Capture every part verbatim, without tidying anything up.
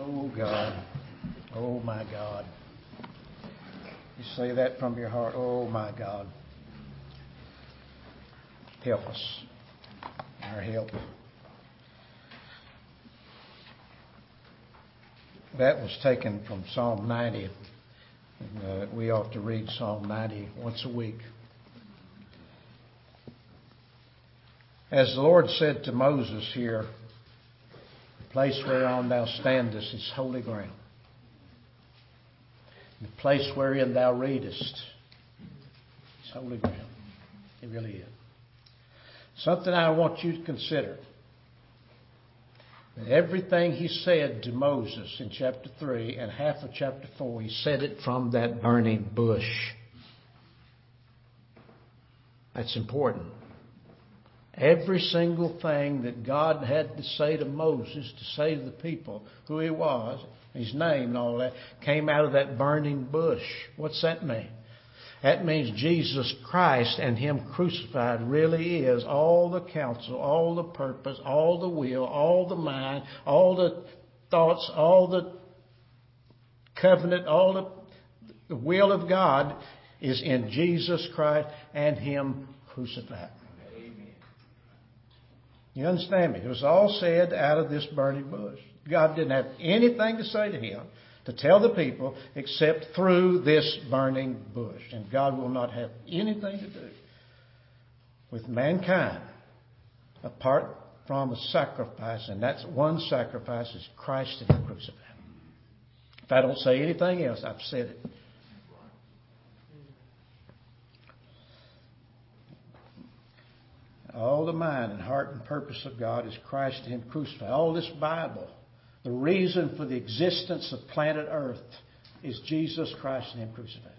Oh, God. Oh, my God. You say that from your heart. Oh, my God. Help us. Our help. That was taken from Psalm ninety. And, uh, we ought to read Psalm ninety once a week. As the Lord said to Moses here, the place whereon thou standest is holy ground. The place wherein thou readest is holy ground. It really is. Something I want you to consider. Everything he said to Moses in chapter three and half of chapter four, he said it from that burning bush. That's important. Every single thing that God had to say to Moses, to say to the people who he was, his name and all that, came out of that burning bush. What's that mean? That means Jesus Christ and Him crucified really is all the counsel, all the purpose, all the will, all the mind, all the thoughts, all the covenant, all the, the will of God is in Jesus Christ and Him crucified. Amen. You understand me? It was all said out of this burning bush. God didn't have anything to say to Him, to tell the people, except through this burning bush. And God will not have anything to do with mankind apart from a sacrifice. And that's one sacrifice is Christ and Him crucified. If I don't say anything else, I've said it. All the mind and heart and purpose of God is Christ and Him crucified. All this Bible, the reason for the existence of planet Earth is Jesus Christ and Him crucified.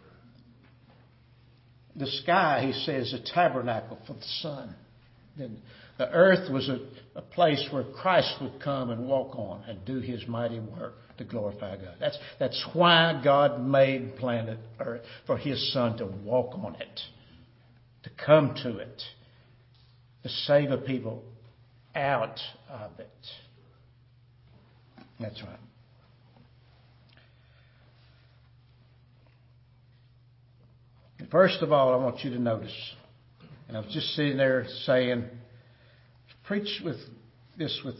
The sky, he says, a tabernacle for the sun. Then the earth was a, a place where Christ would come and walk on and do His mighty work to glorify God. That's, that's why God made planet Earth, for His Son to walk on it, to come to it, to save a people out of it. That's right. First of all, I want you to notice, and I was just sitting there saying, preach with this with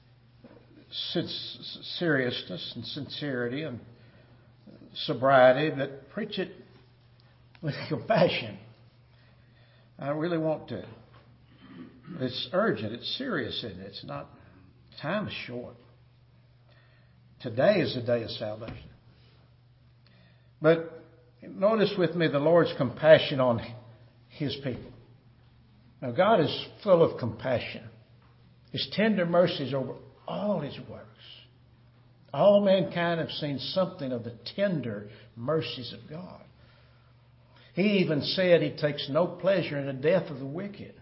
seriousness and sincerity and sobriety, but preach it with compassion. I really want to. It's urgent. It's serious, isn't it? It's not. Time is short. Today is the day of salvation. But notice with me the Lord's compassion on His people. Now, God is full of compassion. His tender mercies over all His works. All mankind have seen something of the tender mercies of God. He even said He takes no pleasure in the death of the wicked.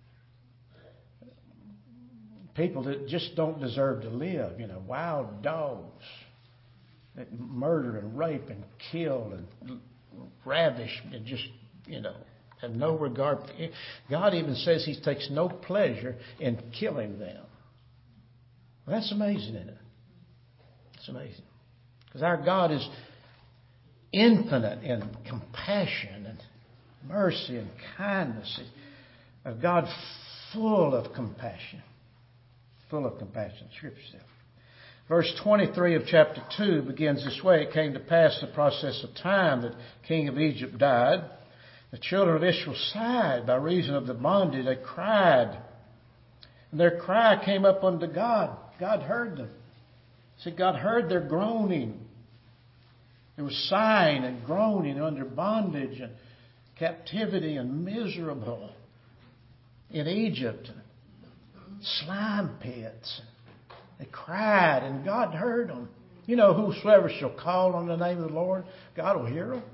People that just don't deserve to live, you know, wild dogs that murder and rape and kill and ravish and just, you know, have no regard for it. God even says He takes no pleasure in killing them. Well, that's amazing, isn't it? It's amazing. Because our God is infinite in compassion and mercy and kindness. A God full of compassion. Full of compassion. Scripture says. Verse twenty-three of chapter two begins this way. It came to pass the process of time that king of Egypt died. The children of Israel sighed by reason of the bondage. They cried. And their cry came up unto God. God heard them. See, God heard their groaning. There was sighing and groaning under bondage and captivity and miserable in Egypt. Slime pits. They cried and God heard them. You know, whosoever shall call on the name of the Lord, God will hear them.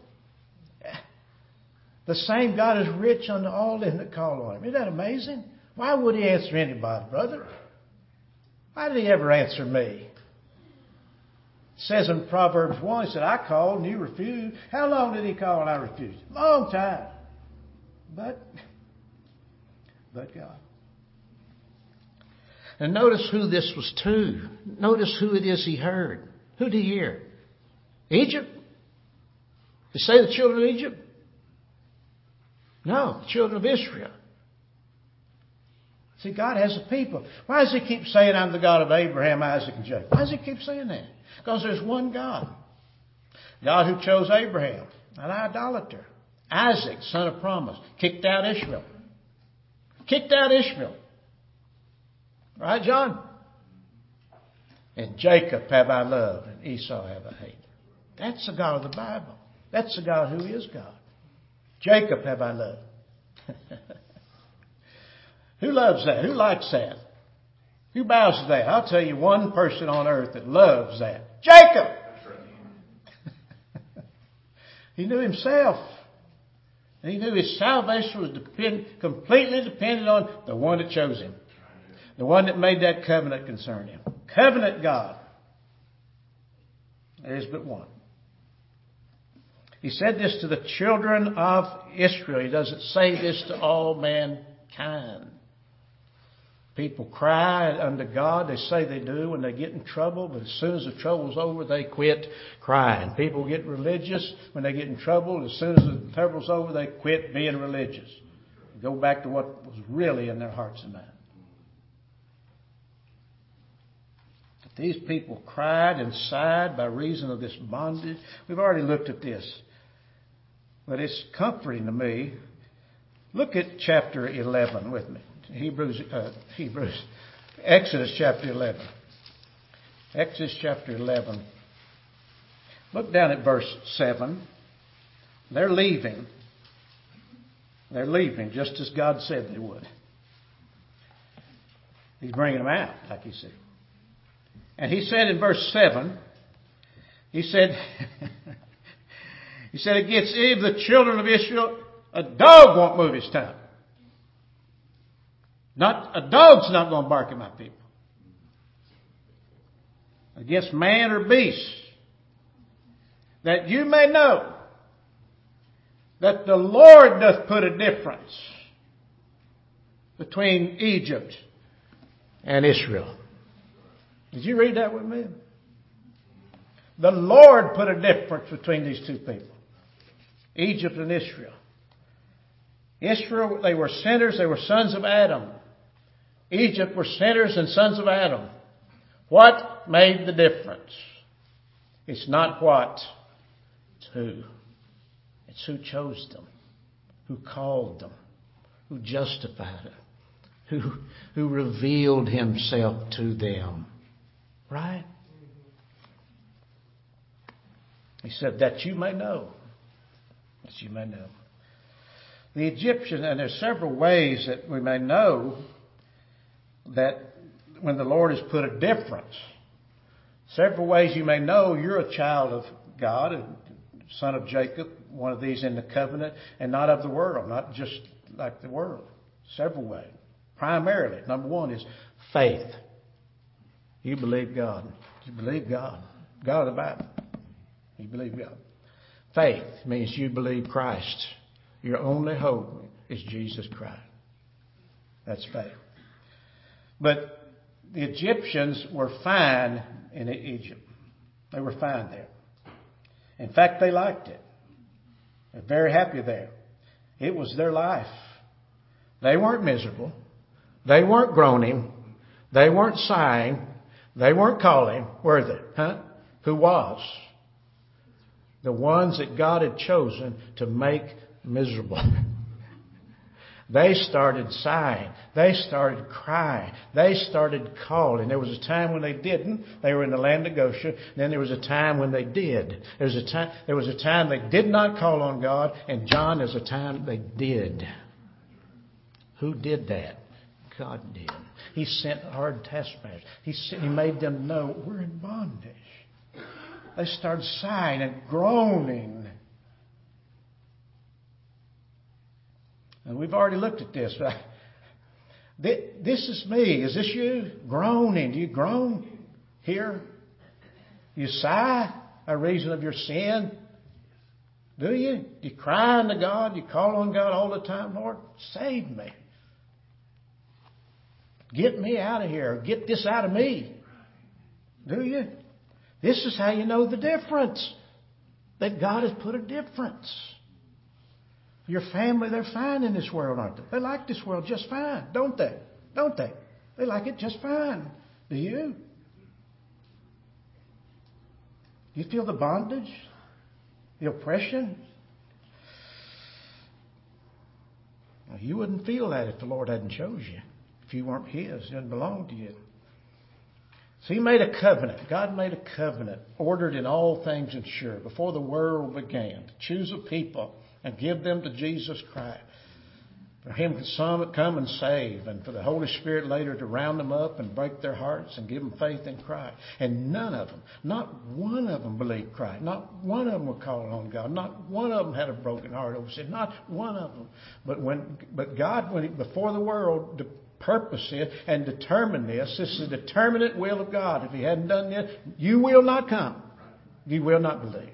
The same God is rich unto all them that call on Him. Isn't that amazing? Why would He answer anybody, brother? Why did He ever answer me? It says in Proverbs one, He said, I called and you refused. How long did He call and I refused? Long time. But, but God. And notice who this was to. Notice who it is he heard. Who did he hear? Egypt? Did he say the children of Egypt? No, the children of Israel. See, God has a people. Why does he keep saying, I'm the God of Abraham, Isaac, and Jacob? Why does he keep saying that? Because there's one God. God who chose Abraham, an idolater. Isaac, son of promise, kicked out Ishmael. Kicked out Ishmael. Right, John? And Jacob have I loved, and Esau have I hated. That's the God of the Bible. That's the God who is God. Jacob have I loved. Who loves that? Who likes that? Who bows to that? I'll tell you one person on earth that loves that. Jacob! He knew himself. And he knew his salvation was depend, completely dependent on the one that chose him. The one that made that covenant concern him. Covenant God. There is but one. He said this to the children of Israel. He doesn't say this to all mankind. People cry unto God. They say they do when they get in trouble. But as soon as the trouble's over, they quit crying. People get religious when they get in trouble. As soon as the trouble's over, they quit being religious. Go back to what was really in their hearts and minds. But these people cried and sighed by reason of this bondage. We've already looked at this. But it's comforting to me. Look at chapter eleven with me. Hebrews, uh, Hebrews, Exodus chapter eleven. Exodus chapter eleven. Look down at verse seven. They're leaving. They're leaving just as God said they would. He's bringing them out, like he said. And he said in verse seven, he said, he said, against any of the children of Israel, a dog won't move his tongue. Not, a dog's not going to bark at my people. Against man or beast. That you may know that the Lord doth put a difference between Egypt and Israel. Did you read that with me? The Lord put a difference between these two people. Egypt and Israel. Israel, they were sinners. They were sons of Adam. Egypt were sinners and sons of Adam. What made the difference? It's not what, it's who. It's who chose them, who called them, who justified them, who, who revealed himself to them. Right? He said, that you may know. That you may know. The Egyptian, and there's several ways that we may know that when the Lord has put a difference. Several ways you may know you're a child of God, a son of Jacob, one of these in the covenant, and not of the world, not just like the world. Several ways. Primarily, number one is faith. You believe God. You believe God. God of the Bible. You believe God. Faith means you believe Christ. Your only hope is Jesus Christ. That's faith. But the Egyptians were fine in Egypt. They were fine there. In fact, they liked it. They're very happy there. It was their life. They weren't miserable. They weren't groaning. They weren't sighing. They weren't calling. Were they? Huh? Who was? The ones that God had chosen to make miserable. They started sighing. They started crying. They started calling. There was a time when they didn't. They were in the land of Goshen. Then there was a time when they did. There was a time, there was a time they did not call on God. And John, there's a time they did. Who did that? God did. He sent hard taskmasters. He, sent, he made them know we're in bondage. They started sighing and groaning. And we've already looked at this. This is me. Is this you? Groaning. Do you groan here? You sigh by reason of your sin? Do you? Do you cry unto God? You call on God all the time? Lord, save me. Get me out of here. Get this out of me. Do you? This is how you know the difference. That God has put a difference. Your family, they're fine in this world, aren't they? They like this world just fine, don't they? Don't they? They like it just fine. Do you? You feel the bondage? The oppression? Well, you wouldn't feel that if the Lord hadn't chose you. If you weren't His, it didn't belong to you. So He made a covenant. God made a covenant, ordered in all things and sure, before the world began, to choose a people and give them to Jesus Christ. For Him to come and save, and for the Holy Spirit later to round them up and break their hearts and give them faith in Christ. And none of them, not one of them believed Christ. Not one of them were calling on God. Not one of them had a broken heart over sin. Not one of them. But when, but God, when he, before the world, the purpose it and determined this. This is the determinate will of God. If He hadn't done this, you will not come. You will not believe.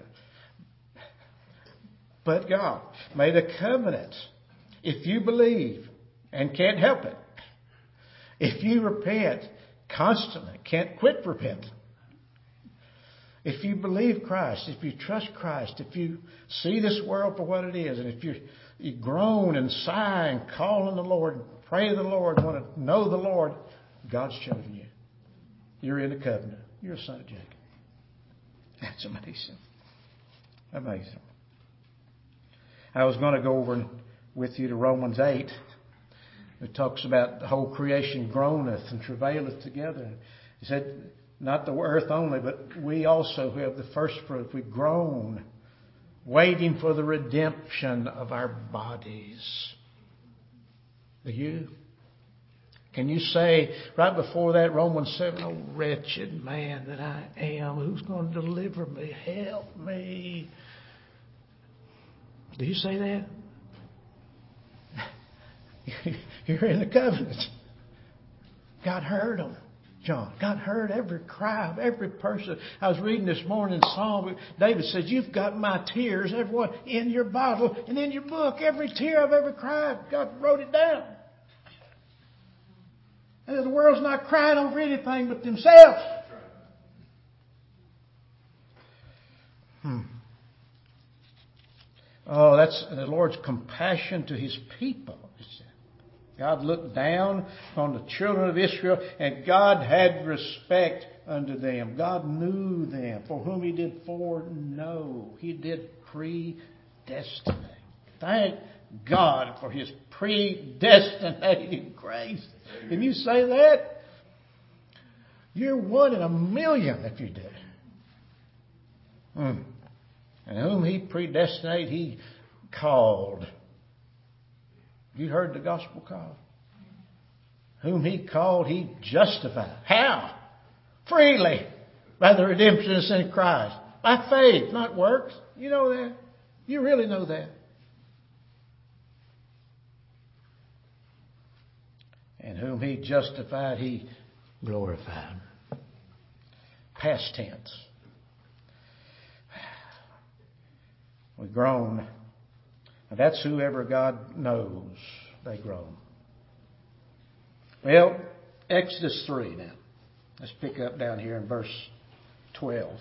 But God made a covenant. If you believe and can't help it, if you repent constantly, can't quit repenting, if you believe Christ, if you trust Christ, if you see this world for what it is, and if you, you groan and sigh and call on the Lord, pray to the Lord, want to know the Lord, God's chosen you. You're in a covenant. You're a son of Jacob. That's amazing. Amazing. I was going to go over with you to Romans eight. It talks about the whole creation groaneth and travaileth together. He said, not the earth only, but we also who have the first fruit, we groan, waiting for the redemption of our bodies. Do you? Can you say right before that, Romans seven, oh wretched man that I am, who's going to deliver me? Help me. Do you say that? You're in the covenant. God heard them, John. God heard every cry of every person. I was reading this morning Psalm. David says, you've got my tears, everyone, in your bottle and in your book. Every tear I've ever cried, God wrote it down. And the world's not crying over anything but themselves. Hmm. Oh, that's the Lord's compassion to His people. God looked down on the children of Israel, and God had respect unto them. God knew them, for whom He did foreknow. He did predestinate. Thank God for His predestinating grace. Can you say that? You're one in a million if you do. Hmm. And whom He predestinated, He called. You heard the gospel call. Whom He called, He justified. How? Freely. By the redemption that's in Christ. By faith, not works. You know that. You really know that. And whom He justified, He glorified. Past tense. We groan. And that's whoever God knows, they groan. Well, Exodus three now. Let's pick up down here in verse twelve.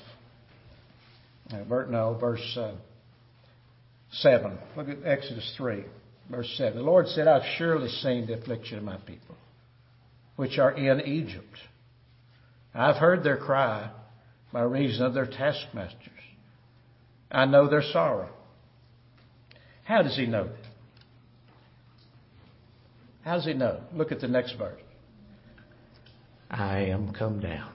No, verse uh, seven. Look at Exodus three, verse seven. The Lord said, I've surely seen the affliction of my people, which are in Egypt. I've heard their cry by reason of their taskmasters. I know their sorrow. How does He know that? How does He know? Look at the next verse. I am come down.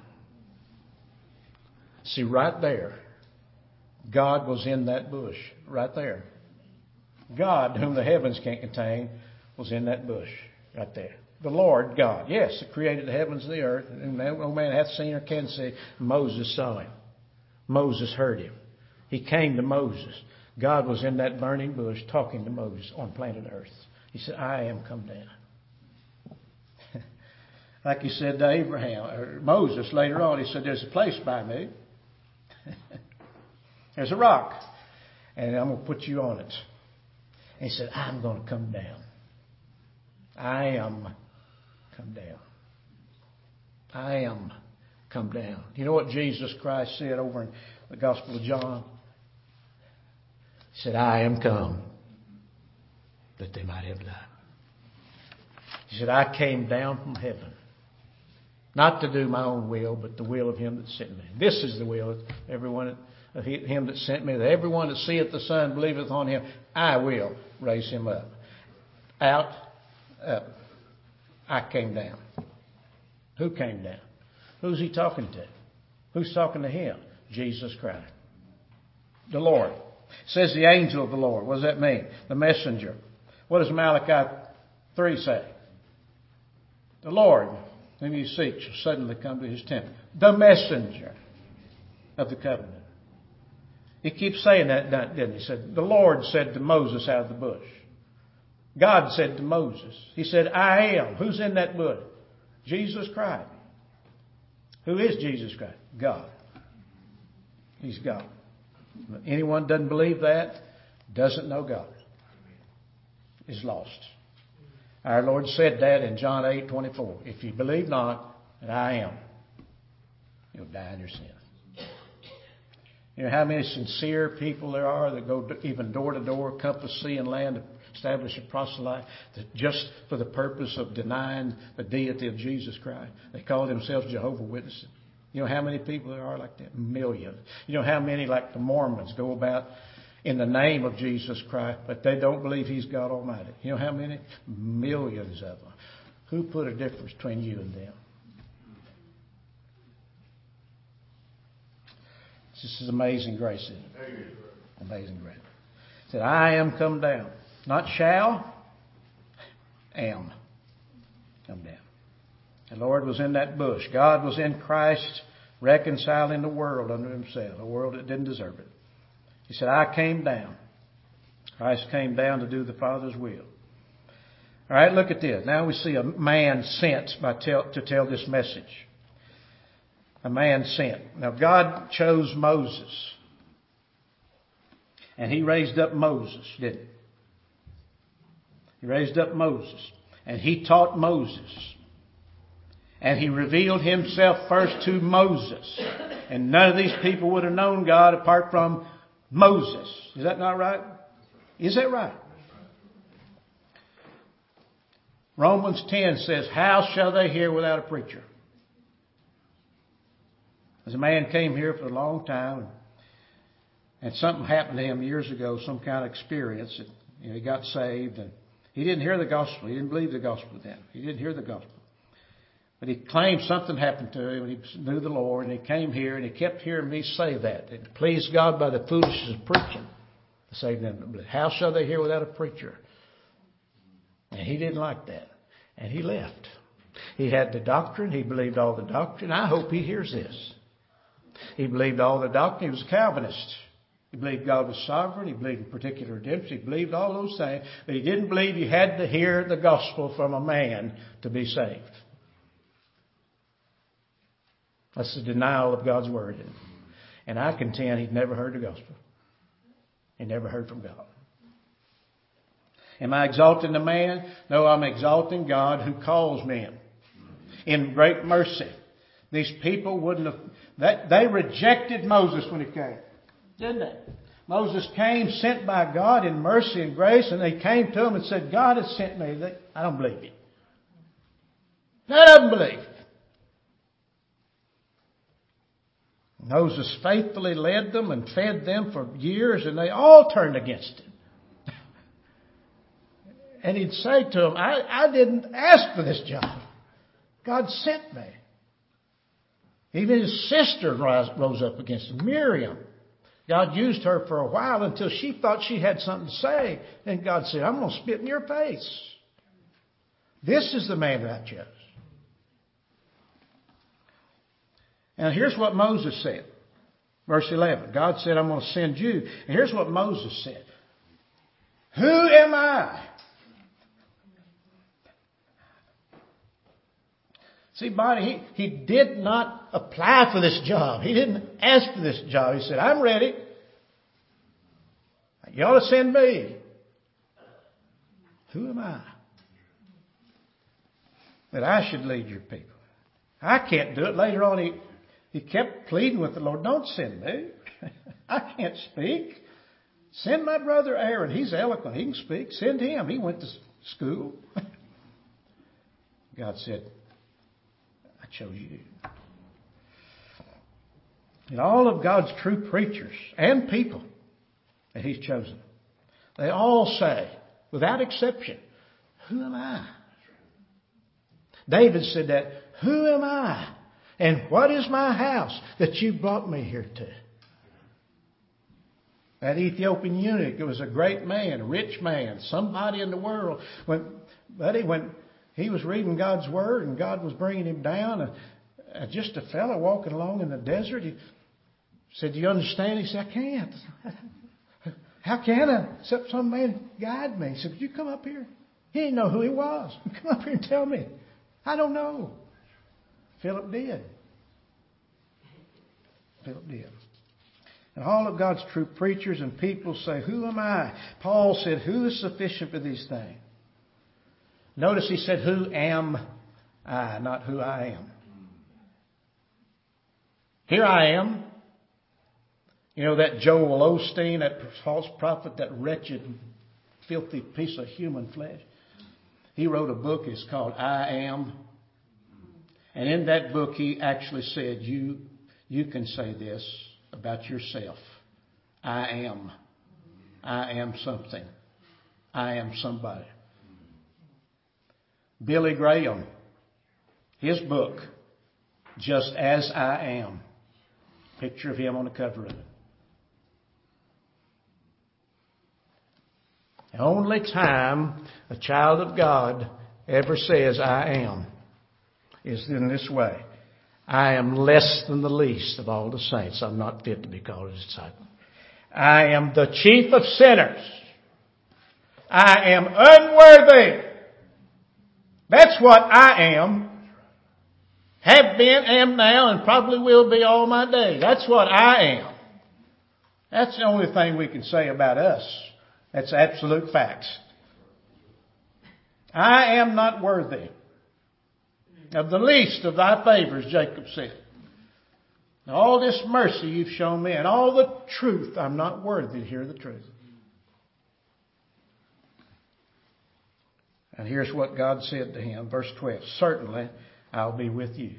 See, right there, God was in that bush. Right there. God, whom the heavens can't contain, was in that bush. Right there. The Lord God. Yes, He created the heavens and the earth. And no man hath seen or can see. Moses saw Him. Moses heard Him. He came to Moses. God was in that burning bush talking to Moses on planet Earth. He said, I am come down. Like He said to Abraham, or Moses later on, He said, there's a place by me. There's a rock. And I'm going to put you on it. And He said, I'm going to come down. I am come down. I am come down. You know what Jesus Christ said over in the Gospel of John? He said, I am come that they might have life. He said, I came down from heaven, not to do my own will, but the will of him that sent me. This is the will of everyone of him that sent me, that everyone that seeth the Son believeth on him, I will raise him up. Out, up. I came down. Who came down? Who's he talking to? Who's talking to him? Jesus Christ. The Lord. It says the angel of the Lord. What does that mean? The messenger. What does Malachi three say? The Lord, whom you seek, shall suddenly come to his temple. The messenger of the covenant. He keeps saying that, didn't he? He said, the Lord said to Moses out of the bush. God said to Moses. He said, I am. Who's in that bush? Jesus Christ. Who is Jesus Christ? God. He's God. Anyone doesn't believe that, doesn't know God, is lost. Our Lord said that in John eight twenty-four. If you believe not that I am, you'll die in your sin. You know how many sincere people there are that go even door to door, compass sea and land, to establish a proselyte just for the purpose of denying the deity of Jesus Christ. They call themselves Jehovah's Witnesses. You know how many people there are like that? Millions. You know how many, like the Mormons, go about in the name of Jesus Christ, but they don't believe he's God Almighty. You know how many? Millions of them. Who put a difference between you and them? This is amazing grace, isn't it? Amazing grace. It said, I am come down. Not shall, am come down. The Lord was in that bush. God was in Christ reconciling the world unto himself, a world that didn't deserve it. He said, I came down. Christ came down to do the Father's will. All right, look at this. Now we see a man sent by tell, to tell this message. A man sent. Now God chose Moses. And he raised up Moses, didn't he? He raised up Moses. And he taught Moses. And he revealed himself first to Moses. And none of these people would have known God apart from Moses. Is that not right? Is that right? Romans ten says, how shall they hear without a preacher? As a man came here for a long time, and something happened to him years ago, some kind of experience. That, you know, he got saved, and he didn't hear the gospel. He didn't believe the gospel then. He didn't hear the gospel. But he claimed something happened to him, and he knew the Lord, and he came here, and he kept hearing me say that. It pleased God by the foolishness of preaching to save them that believe. How shall they hear without a preacher? And he didn't like that. And he left. He had the doctrine. He believed all the doctrine. I hope he hears this. He believed all the doctrine. He was a Calvinist. He believed God was sovereign. He believed in particular redemption. He believed all those things. But he didn't believe you had to hear the gospel from a man to be saved. That's the denial of God's word. And I contend he'd never heard the gospel. He never heard from God. Am I exalting the man? No, I'm exalting God who calls men in great mercy. These people wouldn't have... That, they rejected Moses when he came. Didn't they? Moses came sent by God in mercy and grace, and they came to him and said, God has sent me. They, I don't believe you. None of them believe. Moses faithfully led them and fed them for years, and they all turned against him. And he'd say to them, I, I didn't ask for this job. God sent me. Even his sister rose up against him, Miriam. God used her for a while until she thought she had something to say. Then God said, I'm going to spit in your face. This is the man that I chose. Now here's what Moses said. Verse eleven. God said, I'm going to send you. And here's what Moses said. Who am I? See, Bonnie, he, he did not apply for this job. He didn't ask for this job. He said, I'm ready. You ought to send me. Who am I? That I should lead your people. I can't do it. Later on, he, he kept pleading with the Lord, don't send me. I can't speak. Send my brother Aaron. He's eloquent. He can speak. Send him. He went to school. God said, I chose you. And all of God's true preachers and people that He's chosen, they all say, without exception, who am I? David said that, who am I? And what is my house that you brought me here to? That Ethiopian eunuch, it was a great man, a rich man, somebody in the world. When, buddy, when he was reading God's Word and God was bringing him down, and, and just a fellow walking along in the desert, he said, do you understand? He said, I can't. How can I? Except some man guide me. He said, could you come up here? He didn't know who he was. Come up here and tell me. I don't know. Philip did. Philip did. And all of God's true preachers and people say, who am I? Paul said, who is sufficient for these things? Notice he said, who am I, not who I am. Here I am. You know that Joel Osteen, that false prophet, that wretched, filthy piece of human flesh? He wrote a book, it's called I Am. And in that book he actually said, you, you can say this about yourself. I am. I am something. I am somebody. Billy Graham, his book, Just As I Am. Picture of him on the cover of it. The only time a child of God ever says, I am, is in this way. I am less than the least of all the saints. I'm not fit to be called a disciple. I am the chief of sinners. I am unworthy. That's what I am. Have been, am now, and probably will be all my days. That's what I am. That's the only thing we can say about us. That's absolute facts. I am not worthy of the least of thy favors, Jacob said. All this mercy you've shown me and all the truth, I'm not worthy to hear the truth. And here's what God said to him, verse twelve. Certainly I'll be with you.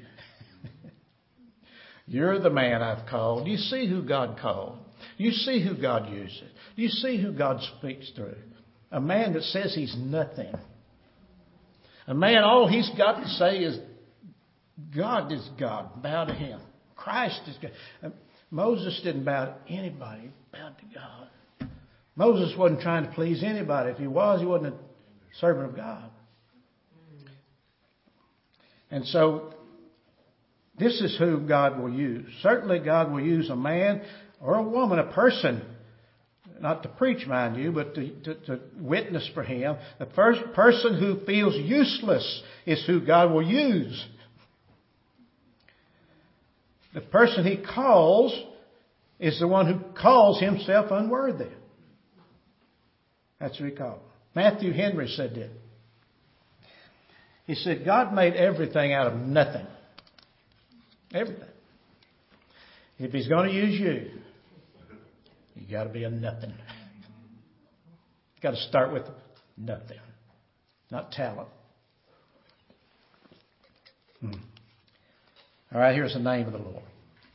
You're the man I've called. You see who God called. You see who God uses. You see who God speaks through. A man that says he's nothing. A man, all he's got to say is, God is God. Bow to Him. Christ is God. Moses didn't bow to anybody. He bowed to God. Moses wasn't trying to please anybody. If he was, he wasn't a servant of God. And so, this is who God will use. Certainly God will use a man or a woman, a person, not to preach, mind you, but to, to, to witness for Him. The first person who feels useless is who God will use. The person He calls is the one who calls himself unworthy. That's who He called. Matthew Henry said that. He said, God made everything out of nothing. Everything. If He's going to use you, you got to be a nothing. You got to start with nothing, not talent. Hmm. All right, here's the name of the Lord.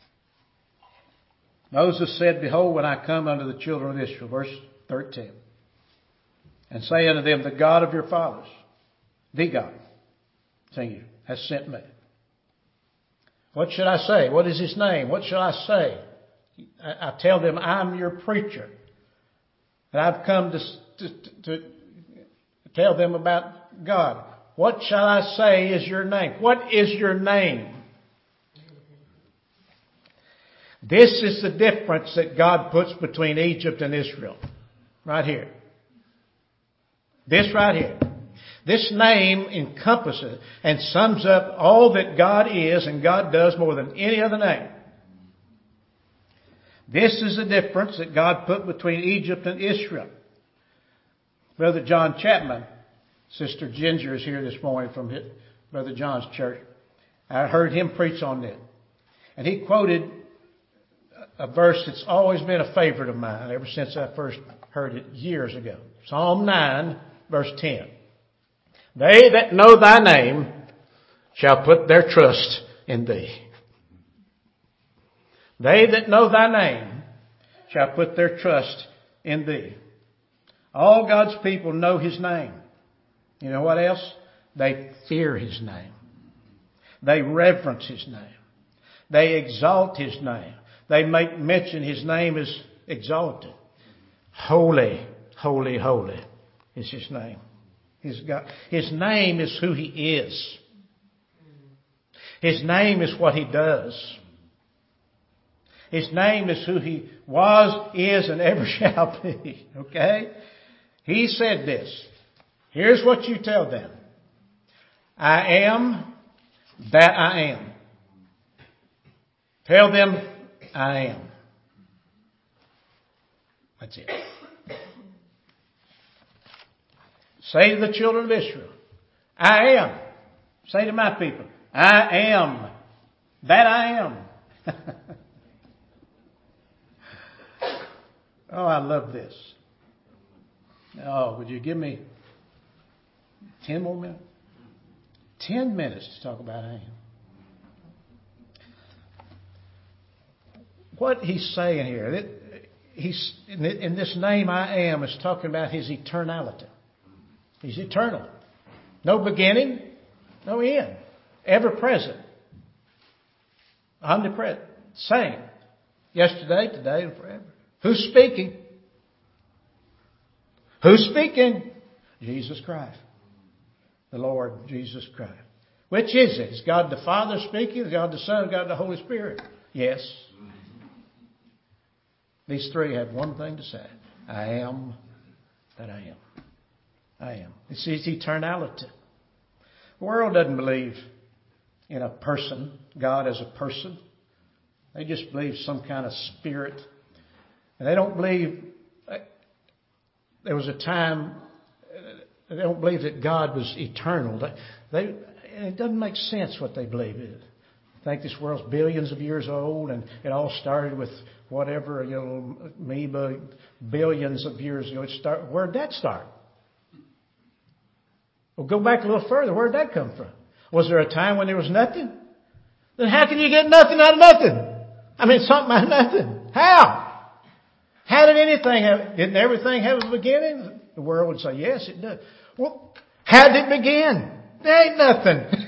Moses said, behold, when I come unto the children of Israel, verse thirteen, and say unto them, the God of your fathers, the God, singular, has sent me. What should I say? What is His name? What shall I say? I, I tell them, I'm your preacher. And I've come to, to, to tell them about God. What shall I say is your name? What is your name? This is the difference that God puts between Egypt and Israel. Right here. This right here. This name encompasses and sums up all that God is and God does more than any other name. This is the difference that God put between Egypt and Israel. Brother John Chapman, Sister Ginger is here this morning from Brother John's church. I heard him preach on it. And he quoted a verse that's always been a favorite of mine ever since I first heard it years ago. Psalm nine, verse ten. They that know thy name shall put their trust in thee. They that know thy name shall put their trust in thee. All God's people know his name. You know what else? They fear his name. They reverence his name. They exalt his name. They make mention his name is exalted. Holy, holy, holy is his name. His, God, his name is who he is. His name is what he does. His name is who he was, is, and ever shall be. Okay? He said this. Here's what you tell them. I am that I am. Tell them I am. That's it. Say to the children of Israel, I am. Say to my people, I am that I am. Oh, I love this. Oh, would you give me ten more minutes? Ten minutes to talk about I am. What he's saying here, it, he's in this name I am is talking about his eternality. He's eternal. No beginning, no end. Ever present. Omnipresent. Same. Yesterday, today, and forever. Who's speaking? Who's speaking? Jesus Christ. The Lord Jesus Christ. Which is it? Is God the Father speaking? Is God the Son? Is God the Holy Spirit? Yes. These three have one thing to say. I am that I am. I am. It's his eternality. The world doesn't believe in a person, God as a person. They just believe some kind of spirit. And they don't believe, there was a time, they don't believe that God was eternal. They, they, it doesn't make sense what they believe is. I think this world's billions of years old and it all started with whatever, you know, amoeba, billions of years ago. It start, where'd that start? Well, go back a little further. Where'd that come from? Was there a time when there was nothing? Then how can you get nothing out of nothing? I mean, something out of nothing. How? How did anything have, didn't everything have a beginning? The world would say, yes, it does. Well, how did it begin? There ain't nothing.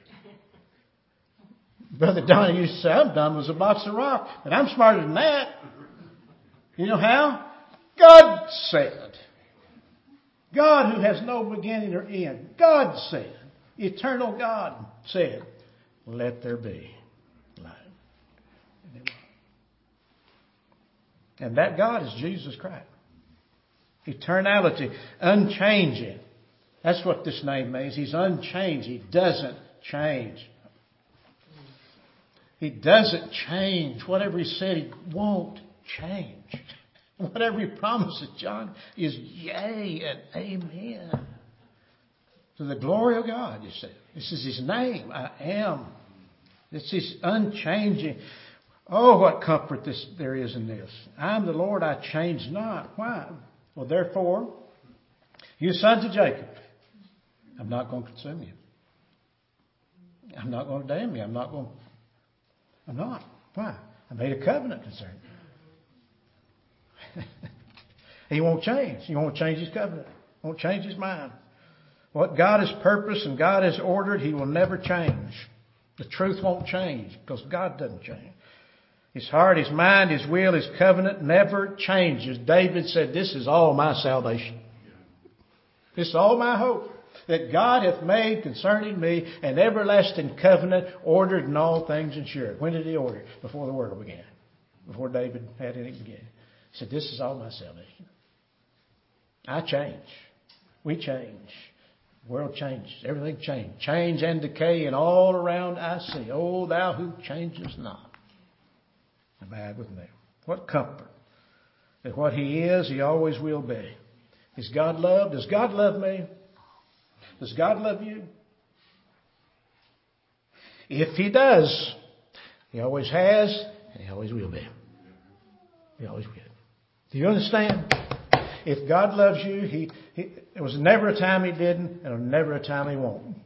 Brother Donnie used to say, I'm dumb as a box of rock, but I'm smarter than that. You know how? God said. God who has no beginning or end. God said. Eternal God said, let there be light. And that God is Jesus Christ. Eternality, unchanging. That's what this name means. He's unchanged. He doesn't change. He doesn't change. Whatever he said, he won't change. Whatever he promises, John, is yea and amen. To the glory of God, you see. This is his name. I am. This is unchanging. Oh, what comfort this there is in this. I'm the Lord, I change not. Why? Well, therefore, you sons of Jacob, I'm not going to consume you. I'm not going to damn you. I'm not going to. I'm not. Why? I made a covenant concerning you. He won't change. He won't change his covenant. He won't change his mind. What God has purposed and God has ordered, he will never change. The truth won't change because God doesn't change. His heart, his mind, his will, his covenant never changes. David said, this is all my salvation. This is all my hope. That God hath made concerning me an everlasting covenant, ordered in all things ensured. When did he order it? Before the world began. Before David had any beginning. He said, this is all my salvation. I change. We change. The world changes. Everything changes. Change and decay, and all around I see. O thou who changest not. Abide with me. What comfort. That what he is, he always will be. Is God loved? Does God love me? Does God love you? If He does, He always has, and He always will be. He always will. Do you understand? If God loves you, He, he there was never a time He didn't, and there was never a time He won't.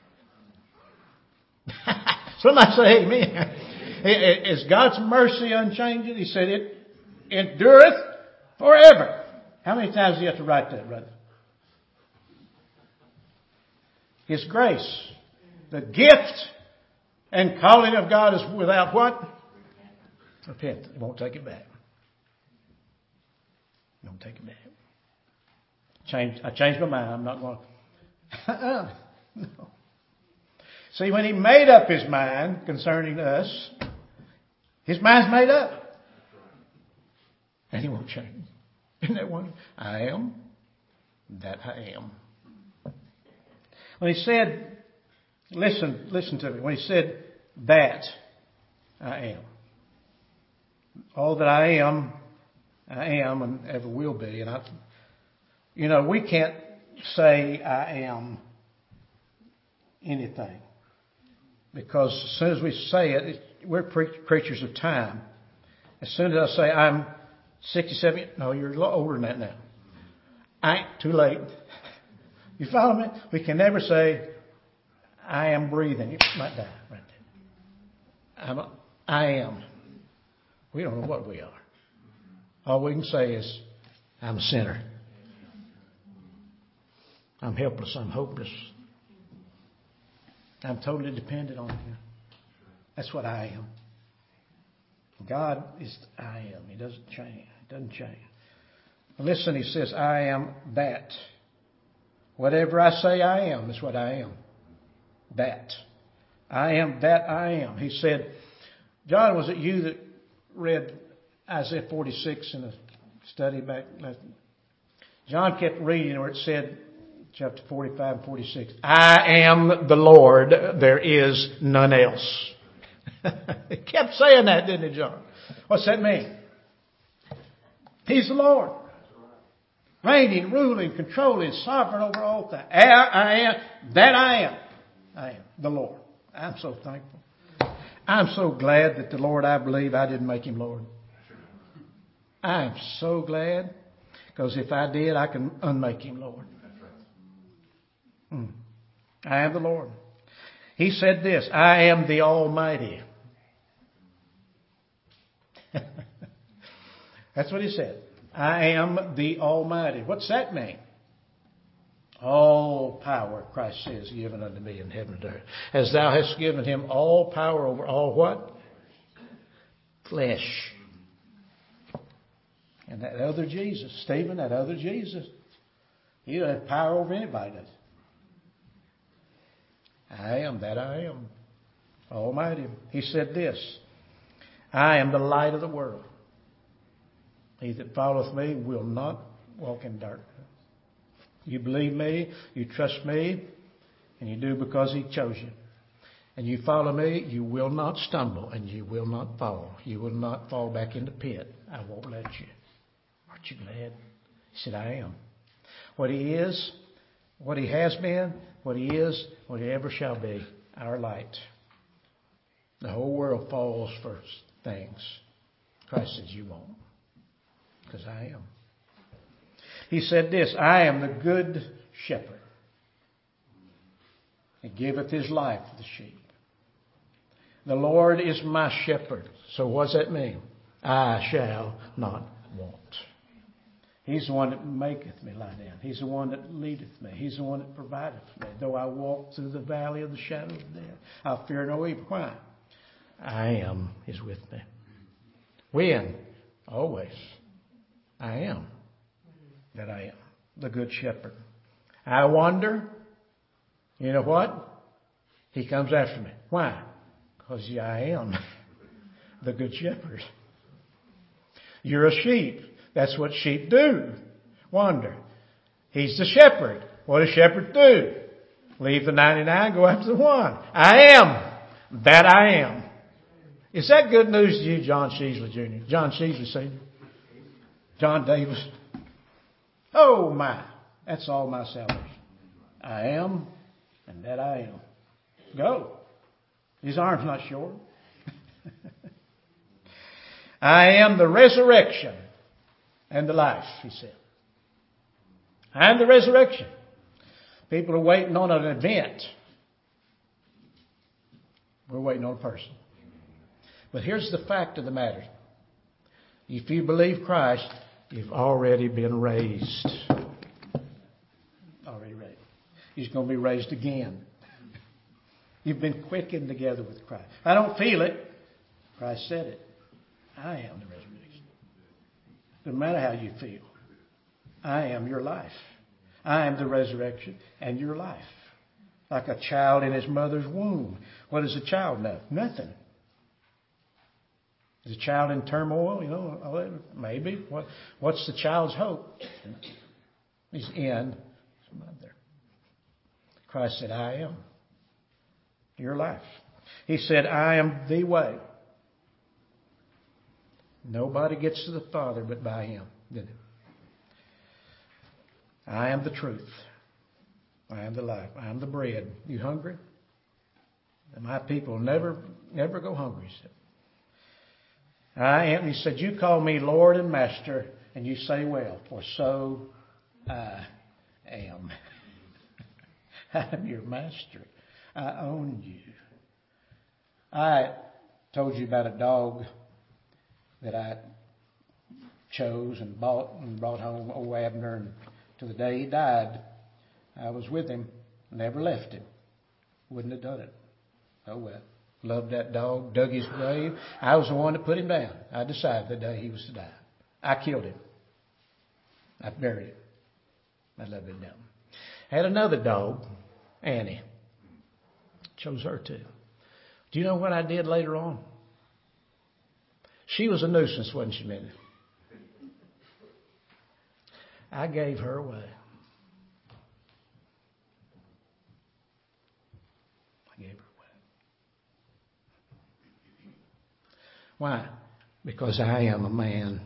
Somebody say amen. Is God's mercy unchanging? He said it endureth forever. How many times do you have to write that, brother? His grace, the gift and calling of God is without what? Repent. He won't take it back. He won't take it back. Change, I changed my mind. I'm not going to. No. See, when He made up His mind concerning us, His mind's made up. And He won't change. Isn't that wonderful? I am that I am. When He said, listen, listen to me. When He said that I am. All that I am, I am and ever will be. And I, you know, we can't say I am anything. Because as soon as we say it, we're creatures of time. As soon as I say I'm sixty-seven, no, you're a lot older than that now. I ain't too late. You follow me? We can never say I am breathing. You might die right there. I'm a, I am. We don't know what we are. All we can say is I'm a sinner. I'm helpless. I'm hopeless. I'm totally dependent on Him. That's what I am. God is I am. He doesn't change. He doesn't change. Listen, He says, I am that. Whatever I say I am is what I am. That. I am that I am. He said, John, was it you that read Isaiah forty-six in a study back? John kept reading where it said, chapter forty-five and forty-six, I am the Lord, there is none else. He kept saying that, didn't he, John? What's that mean? He's the Lord. Reigning, ruling, controlling, sovereign over all things. I, I am, that I am. I am the Lord. I'm so thankful. I'm so glad that the Lord, I believe I didn't make Him Lord. I'm so glad. Because if I did, I can unmake Him Lord. Hmm. I am the Lord. He said this, I am the Almighty. That's what He said. I am the Almighty. What's that mean? All power, Christ says, given unto me in heaven and earth. As thou hast given Him all power over all what? Flesh. And that other Jesus, Stephen, that other Jesus, He doesn't have power over anybody, does He? I am that I am. Almighty. He said this, I am the light of the world. He that followeth me will not walk in darkness. You believe me, you trust me, and you do because He chose you. And you follow me, you will not stumble and you will not fall. You will not fall back in the pit. I won't let you. Aren't you glad? He said, I am. What He is, what He has been, what He is, what He ever shall be, our light. The whole world falls for things. Christ says, you won't. Because I am. He said this, I am the good shepherd. He giveth His life for the sheep. The Lord is my shepherd. So what does that mean? I shall not want. He's the one that maketh me lie down. He's the one that leadeth me. He's the one that provideth for me. Though I walk through the valley of the shadow of death, I'll fear no evil. Why? I am is with me. When? Always. I am that I am. The good shepherd. I wander. You know what? He comes after me. Why? Because I am the good shepherd. You're a sheep. That's what sheep do. Wander. He's the shepherd. What does shepherd do? Leave the ninety-nine, go after the one. I am that I am. Is that good news to you, John Sheasley Junior? John Sheasley Senior? John Davis? Oh my. That's all my salvation. I am and that I am. Go. His arm's not short. I am the resurrection and the life, he said. I am the resurrection. People are waiting on an event. We're waiting on a person. But here's the fact of the matter. If you believe Christ, you've already been raised. Already raised. He's going to be raised again. You've been quickened together with Christ. I don't feel it. Christ said it. I am the resurrection. Doesn't matter how you feel. I am your life. I am the resurrection and your life. Like a child in his mother's womb. What does a child know? Nothing. Is a child in turmoil? You know, maybe. What, what's the child's hope? He's in his mother. Christ said, I am your life. He said, I am the way. Nobody gets to the Father but by Him. Did it? I am the truth. I am the life. I am the bread. You hungry? And my people never, never go hungry. He said. I am. He said, you call me Lord and Master, and you say, well, for so I am. I'm your master. I own you. I told you about a dog that I chose and bought and brought home, old Abner, and to the day he died, I was with him, never left him. Wouldn't have done it. Oh well. Loved that dog, dug his grave. I was the one that put him down. I decided the day he was to die. I killed him. I buried him. I loved him down. Had another dog, Annie. Chose her too. Do you know what I did later on? She was a nuisance, wasn't she, Minnie? I gave her away. I gave her away. Why? Because I am a man.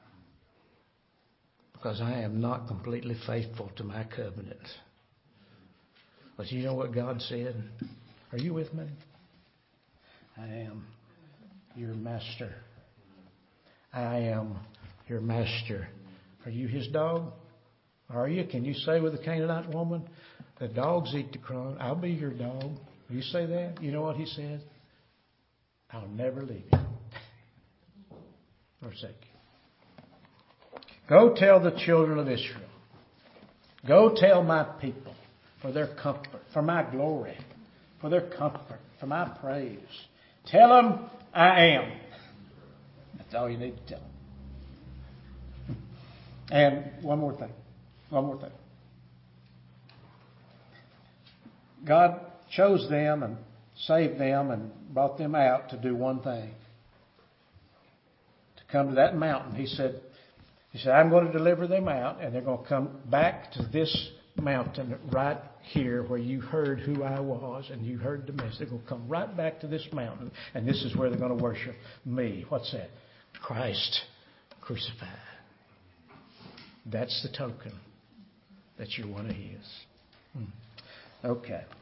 Because I am not completely faithful to my covenant. But you know what God said? Are you with me? I am your master. I am your master. Are you his dog? Are you? Can you say with the Canaanite woman, the dogs eat the crumbs, I'll be your dog. You say that? You know what he said? I'll never leave you. Forsake you. Go tell the children of Israel. Go tell my people for their comfort, for my glory, for their comfort, for my praise. Tell them I am. That's all you need to tell them. And one more thing. One more thing. God chose them and saved them and brought them out to do one thing. To come to that mountain. He said, He said, I'm going to deliver them out and they're going to come back to this mountain right here where you heard who I was and you heard the message. They're going to come right back to this mountain and this is where they're going to worship me. What's that? Christ crucified. That's the token that you're one of His. Hmm. Okay.